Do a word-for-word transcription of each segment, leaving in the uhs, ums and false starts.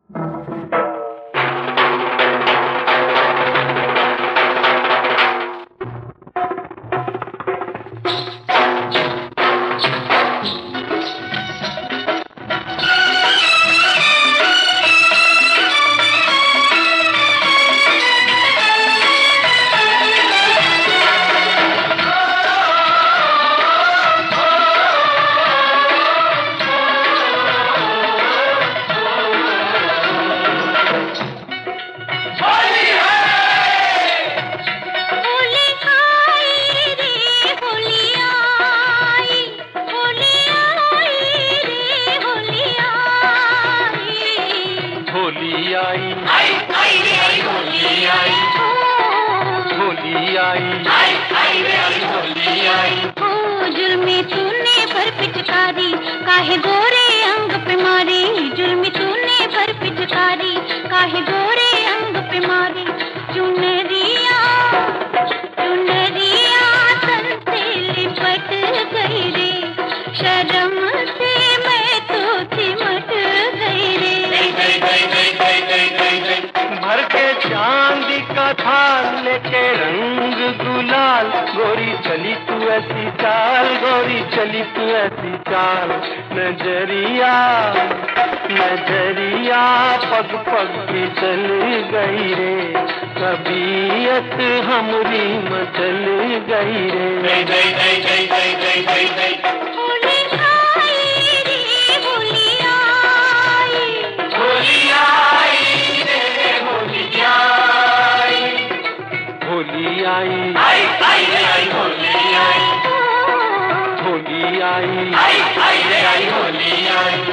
होली आई आई आई रे आई होली आई होली आई आई आई रे आई होली आई। ओ जुल्मी तूने भर पिचकारी काहे गोरे अंग पे मारी, जुल्मी तूने भर पिचकारी काहे गोरे अंग पे मारी। चुनरिया चुनरिया तन से लिपट गई रे, शर्म से मैं तो सिमट गई रे। भर के चांदी का थाल लेके रंग गुलाल, गोरी चली तू ऐसी चाल, गोरी चली तू ऐसी चाल। नजरिया नजरिया पग पग की चल गई रे, तबीयत हमरी मचल गई रे। गई गई गई गई गई गई गई गई होली आई रे होली आई, होली आई रे होली आई, होली आई आई आई रे आई होली आई, होली आई आई आई रे आई होली आई।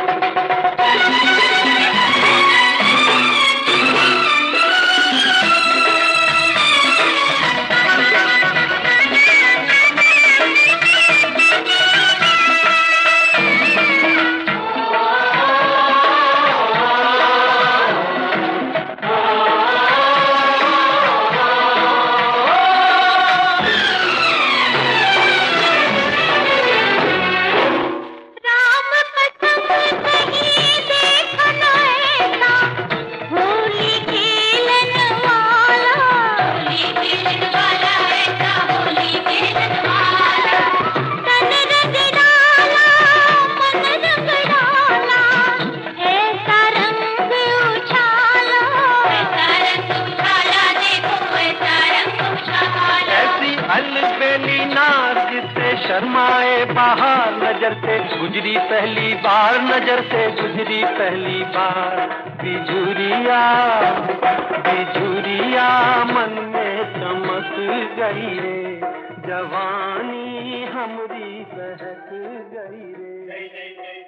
अलबेली नार जिससे शर्माए बाहर, नजर से गुजरी पहली बार, नजर से गुजरी पहली बार। बिजुरिया बिजुरिया मन में चमक गई रे, जवानी हमरी बहक गई रे।